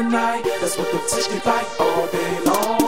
the night. That's what the tishy like all day long.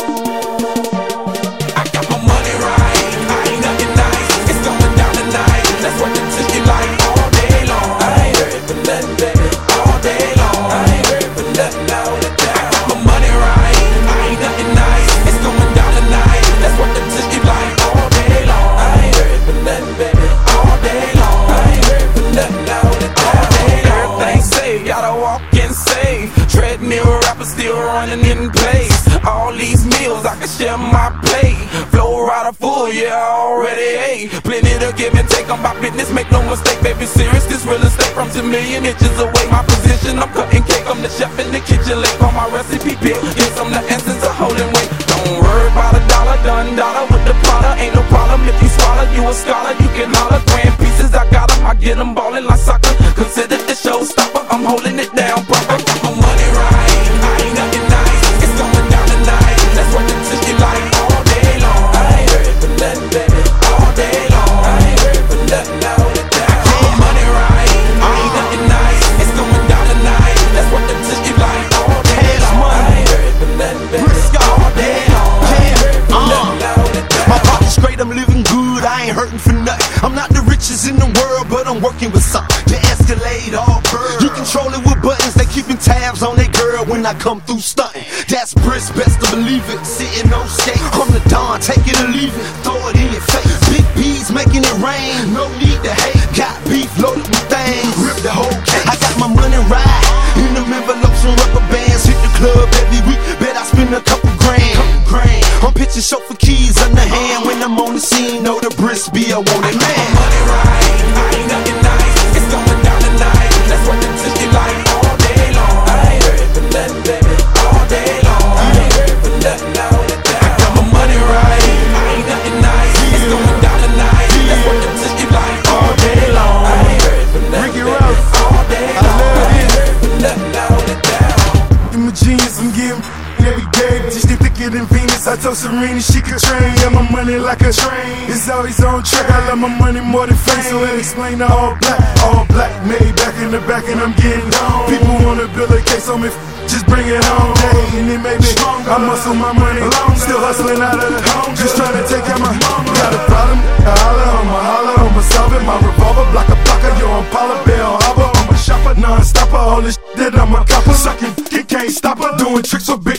I got my money right, I ain't nothing nice. It's going down tonight. That's what the tishy like all day long. I ain't hurting for nothing, baby, all day long. I ain't hurting for nothing all the time. I got my money right, I ain't nothing nice. It's going down tonight. That's what the tishy like all day long. I ain't hurting for nothing, baby, all day long. I ain't hurting for nothing all the time. Everything's safe, gotta walk and save. Treadmill rapper still running in place. All these meals I can share my plate. Flow rider full, yeah, already ate. Plenty to give and take on my business, make no mistake, baby, serious. This real estate from 10 million inches away. My position, I'm cutting cake, I'm the chef in the kitchen. Late on my recipe pick, yes, I'm the essence of holding weight. Don't worry about a dollar, done dollar with the Prada. Ain't no problem if you swallow, you a scholar. You can holler, grand pieces, I got them, I get them ballin' like soccer. Consider the showstopper, I'm holding it down proper. Got my money right, I ain't nothing nice. It's going down tonight, that's what the tishy like all day long. I ain't hurting for nothing, baby, all day long. I ain't hurting for nothing all the time. Got my money right, I ain't nothing nice. It's going down tonight, that's what the tishy like all day long. I ain't hurting for nothing, baby, all day long. I ain't hurting for nothing all the time. My pocket's straight, I'm living good, I ain't hurting for nothing. I'm not the richest in the world, but I'm working with something to escalate all pearl. You control it with buttons, they keeping tabs on that girl when I come through stunting. That's brisk, best to believe it, sitting on skate. I'm the Don, take it or leave it, throw it in your face. Big B's making it rain, no need to hate. Got beef loaded with things, rip the whole case. I got my money right, in them envelopes and rubber bands. Hit the club every week, bet I spend a couple grand. I'm pitching chauffeur keys on the hand when I'm on the scene. Know the brisk be a wanted man. Money right, I ain't nothing nice. It's going down tonight. That's what the tishy like all day long. I ain't hurting for nothing, baby, all day long. I ain't hurting for nothing all the time. I got my money right, I ain't nothing nice. It's going down tonight. That's what the tishy like all day long. I ain't hurting for nothing, baby, all day long. I ain't hurting for nothing all the time. I'm a genius, I'm getting every day. Just thicker than Venus. I told Serena she could train. Yeah, my money like a train. It's always on track. I love my money more than fame. So it explain the all black, made back in the back, and I'm getting on. People wanna build a case on me, just bring it on. Hey, and it made me I muscle my money, still hustling out of the home, just trying to take out my got a problem. I holler, I'ma solve it. My revolver, block a blocker, yo, I'm Paula Bell Harbor. I'm a shopper, non-stopper. All this that I'm a copper, sucking, can't stop her. Doing tricks for big.